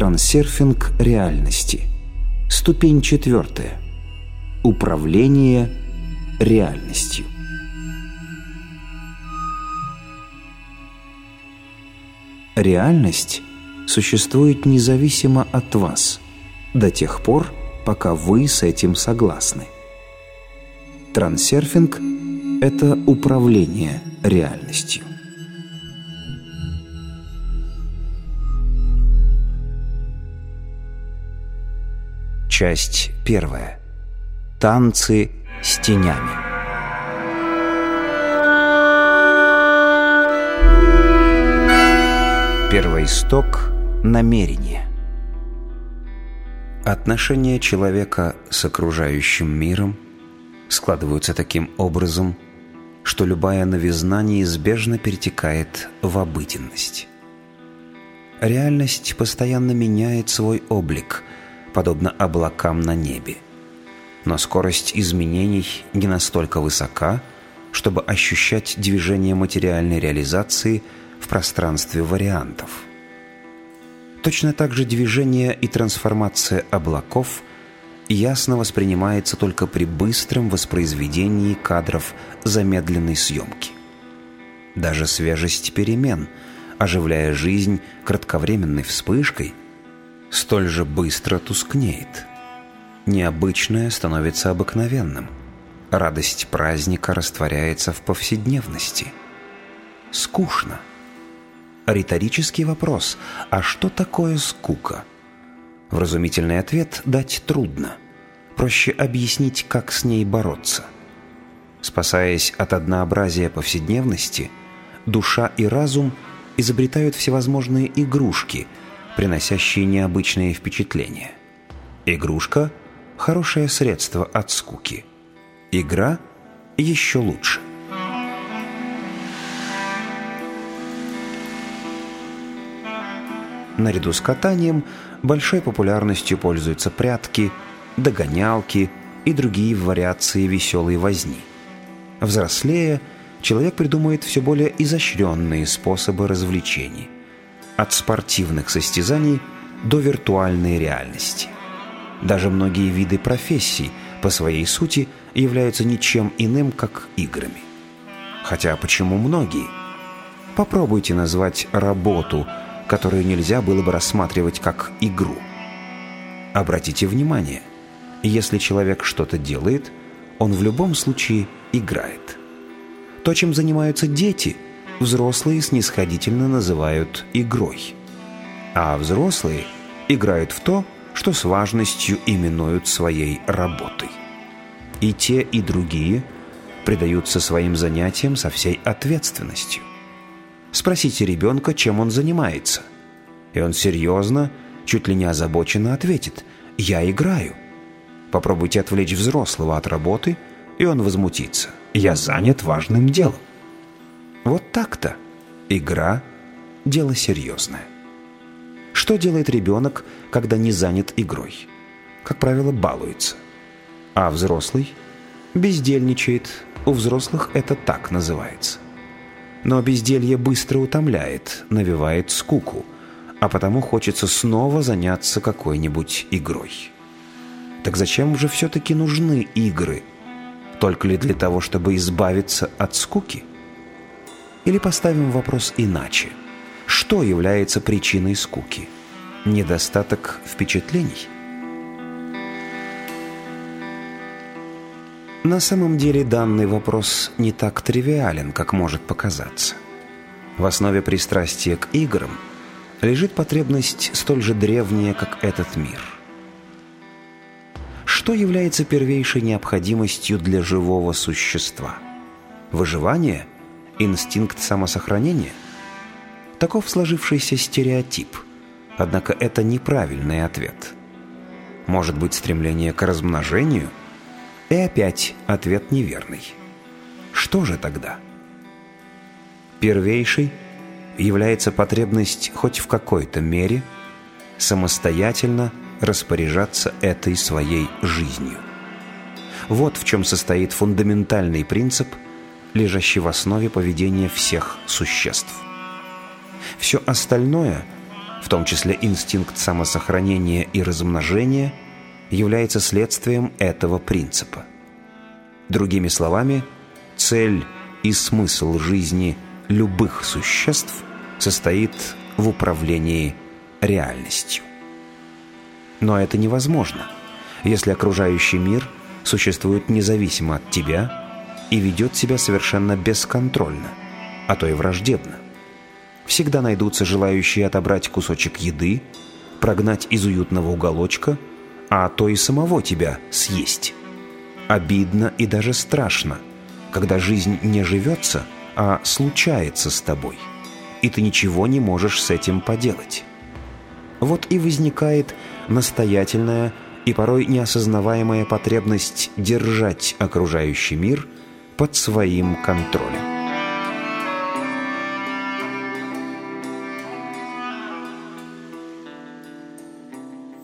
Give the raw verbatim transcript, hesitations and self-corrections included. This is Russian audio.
Трансерфинг реальности. Ступень четвертая. Управление реальностью. Реальность существует независимо от вас до тех пор, пока вы с этим согласны. Трансерфинг – это управление реальностью. Часть первая. Танцы с тенями. Первоисток намерения. Отношения человека с окружающим миром складываются таким образом, что любая новизна неизбежно перетекает в обыденность. Реальность постоянно меняет свой облик, подобно облакам на небе. Но скорость изменений не настолько высока, чтобы ощущать движение материальной реализации в пространстве вариантов. Точно так же движение и трансформация облаков ясно воспринимается только при быстром воспроизведении кадров замедленной съемки. Даже свежесть перемен, оживляя жизнь кратковременной вспышкой, столь же быстро тускнеет. Необычное становится обыкновенным. Радость праздника растворяется в повседневности. Скучно. Риторический вопрос: а что такое скука? Вразумительный ответ дать трудно. Проще объяснить, как с ней бороться. Спасаясь от однообразия повседневности, душа и разум изобретают всевозможные игрушки, приносящие необычные впечатления. Игрушка – хорошее средство от скуки. Игра – еще лучше. Наряду с катанием большой популярностью пользуются прятки, догонялки и другие вариации веселой возни. Взрослея, человек придумывает все более изощренные способы развлечений. От спортивных состязаний до виртуальной реальности. Даже многие виды профессий по своей сути являются ничем иным, как играми. Хотя почему многие? Попробуйте назвать работу, которую нельзя было бы рассматривать как игру. Обратите внимание, если человек что-то делает, он в любом случае играет. То, чем занимаются дети, взрослые снисходительно называют игрой. А взрослые играют в то, что с важностью именуют своей работой. И те, и другие предаются своим занятиям со всей ответственностью. Спросите ребенка, чем он занимается, и он серьезно, чуть ли не озабоченно ответит: «Я играю». Попробуйте отвлечь взрослого от работы, и он возмутится: «Я занят важным делом». Вот так-то. Игра – дело серьезное. Что делает ребенок, когда не занят игрой? Как правило, балуется. А взрослый бездельничает. У взрослых это так называется. Но безделье быстро утомляет, навевает скуку, а потому хочется снова заняться какой-нибудь игрой. Так зачем же все-таки нужны игры? Только ли для того, чтобы избавиться от скуки? Или поставим вопрос иначе. Что является причиной скуки? Недостаток впечатлений? На самом деле данный вопрос не так тривиален, как может показаться. В основе пристрастия к играм лежит потребность столь же древняя, как этот мир. Что является первейшей необходимостью для живого существа? Выживание? Инстинкт самосохранения? Таков сложившийся стереотип. Однако это неправильный ответ. Может быть, стремление к размножению? И опять ответ неверный. Что же тогда? Первейшей является потребность хоть в какой-то мере самостоятельно распоряжаться этой своей жизнью. Вот в чем состоит фундаментальный принцип, лежащий в основе поведения всех существ. Все остальное, в в том числе инстинкт самосохранения и размножения, является следствием этого принципа. Другими словами, цель и смысл жизни любых существ состоит в управлении реальностью. Но это невозможно, если окружающий мир существует независимо от тебя и ведет себя совершенно бесконтрольно, а то и враждебно. Всегда найдутся желающие отобрать кусочек еды, прогнать из уютного уголочка, а то и самого тебя съесть. Обидно и даже страшно, когда жизнь не живется, а случается с тобой, и ты ничего не можешь с этим поделать. Вот и возникает настоятельная и порой неосознаваемая потребность держать окружающий мир под своим контролем.